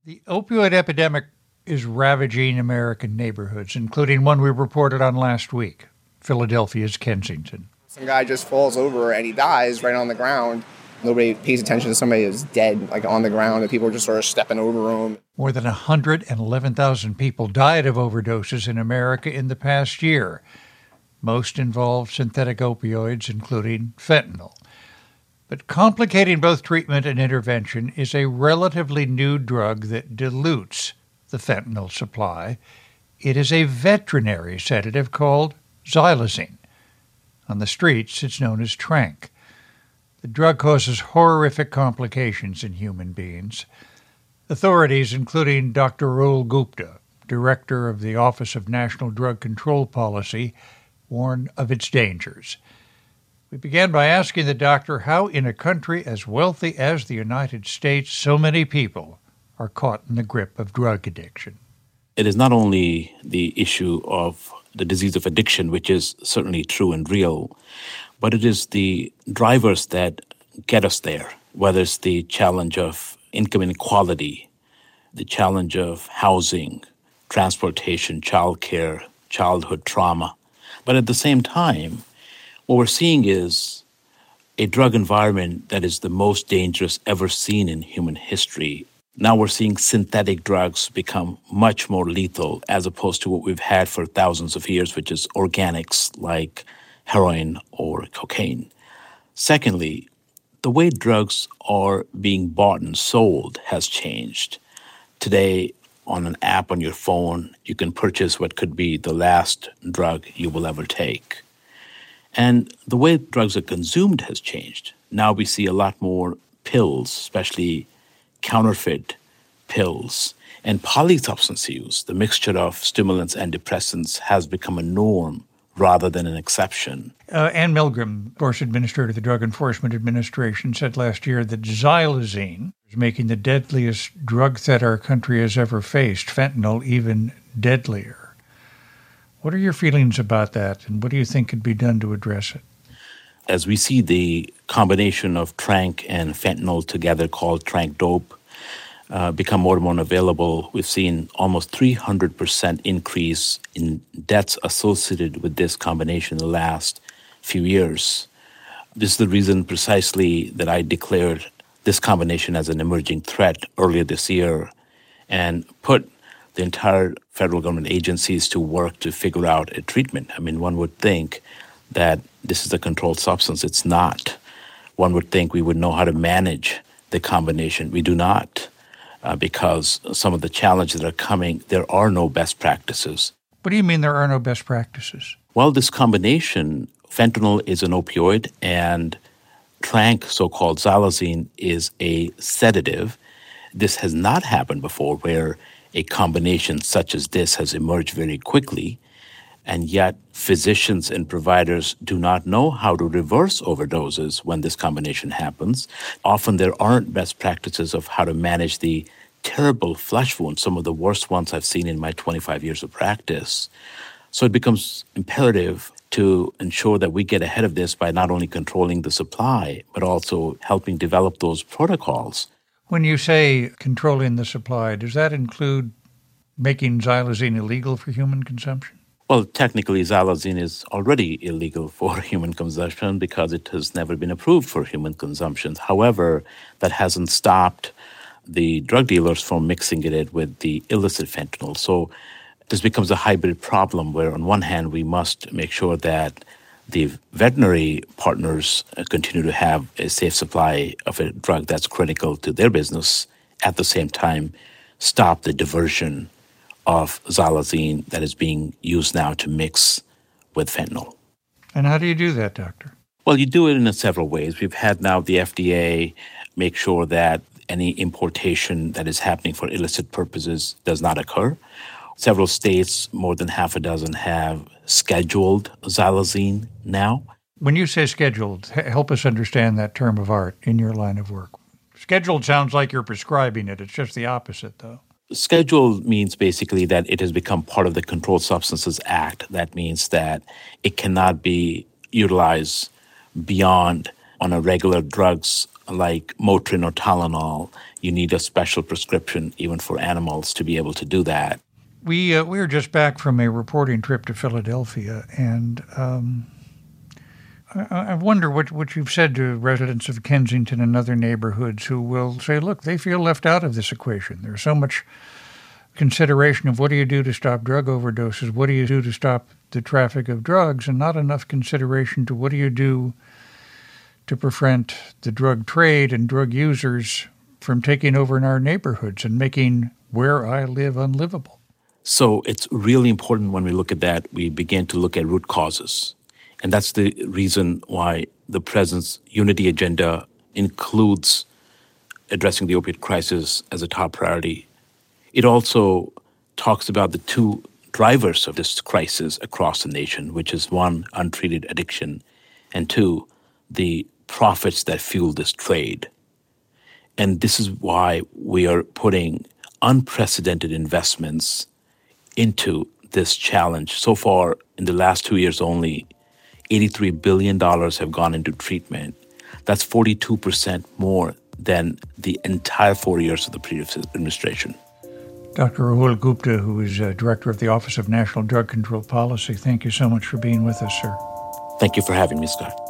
The opioid epidemic is ravaging American neighborhoods, including one we reported on last week, Philadelphia's Kensington. Some guy just falls over and he dies right on the ground. Nobody pays attention to somebody who's dead, like on the ground, and people are just sort of stepping over him. More than 111,000 people died of overdoses in America in the past year. Most involved synthetic opioids, including fentanyl. But complicating both treatment and intervention is a relatively new drug that dilutes the fentanyl supply. It is a veterinary sedative called xylazine. On the streets, it's known as Tranq. The drug causes horrific complications in human beings. Authorities, including Dr. Rahul Gupta, director of the Office of National Drug Control Policy, warn of its dangers. We began by asking the doctor how, in a country as wealthy as the United States, so many people are caught in the grip of drug addiction. It is not only the issue of the disease of addiction, which is certainly true and real, but it is the drivers that get us there, whether it's the challenge of income inequality, the challenge of housing, transportation, childcare, childhood trauma. But at the same time, what we're seeing is a drug environment that is the most dangerous ever seen in human history. Now we're seeing synthetic drugs become much more lethal as opposed to what we've had for thousands of years, which is organics like heroin or cocaine. Secondly, the way drugs are being bought and sold has changed. Today, on an app on your phone, you can purchase what could be the last drug you will ever take. And the way drugs are consumed has changed. Now we see a lot more pills, especially counterfeit pills, and polysubstance use. The mixture of stimulants and depressants has become a norm rather than an exception. Ann Milgram, of course, administrator of the Drug Enforcement Administration, said last year that xylazine is making the deadliest drug threat our country has ever faced, fentanyl even deadlier. What are your feelings about that, and what do you think could be done to address it? As we see the combination of Tranq and fentanyl together, called Tranq Dope, become more and more available, we've seen almost 300% increase in deaths associated with this combination in the last few years. This is the reason precisely that I declared this combination as an emerging threat earlier this year and put the entire federal government agencies to work to figure out a treatment. I mean, one would think that this is a controlled substance. It's not. One would think we would know how to manage the combination. We do not, because some of the challenges that are coming, there are no best practices. What do you mean there are no best practices? Well, this combination, fentanyl is an opioid, and Tranq, so-called xylazine, is a sedative. This has not happened before, where a combination such as this has emerged very quickly, and yet physicians and providers do not know how to reverse overdoses when this combination happens. Often there aren't best practices of how to manage the terrible flesh wounds, some of the worst ones I've seen in my 25 years of practice. So it becomes imperative to ensure that we get ahead of this by not only controlling the supply, but also helping develop those protocols. When you say controlling the supply, does that include making xylazine illegal for human consumption? Well, technically, xylazine is already illegal for human consumption because it has never been approved for human consumption. However, that hasn't stopped the drug dealers from mixing it with the illicit fentanyl. So this becomes a hybrid problem where, on one hand, we must make sure that the veterinary partners continue to have a safe supply of a drug that's critical to their business. At the same time, stop the diversion of xylazine that is being used now to mix with fentanyl. And how do you do that, doctor? Well, you do it in several ways. We've had now the FDA make sure that any importation that is happening for illicit purposes does not occur. Several states, more than half a dozen, have scheduled xylazine now. When you say scheduled, help us understand that term of art in your line of work. Scheduled sounds like you're prescribing it. It's just the opposite, though. Scheduled means basically that it has become part of the Controlled Substances Act. That means that it cannot be utilized beyond on a regular drugs like Motrin or Tylenol, you need a special prescription even for animals to be able to do that. We were just back from a reporting trip to Philadelphia, and I wonder what you've said to residents of Kensington and other neighborhoods who will say, look, they feel left out of this equation. There's so much consideration of what do you do to stop drug overdoses, what do you do to stop the traffic of drugs, and not enough consideration to what do you do to prevent the drug trade and drug users from taking over in our neighborhoods and making where I live unlivable. So it's really important when we look at that, we begin to look at root causes. And that's the reason why the President's unity agenda includes addressing the opioid crisis as a top priority. It also talks about the two drivers of this crisis across the nation, which is one, untreated addiction, and two, the profits that fuel this trade. And this is why we are putting unprecedented investments into this challenge. So far, in the last 2 years only, $83 billion have gone into treatment. That's 42% more than the entire 4 years of the previous administration. Dr. Rahul Gupta, who is Director of the Office of National Drug Control Policy, thank you so much for being with us, sir. Thank you for having me, Scott.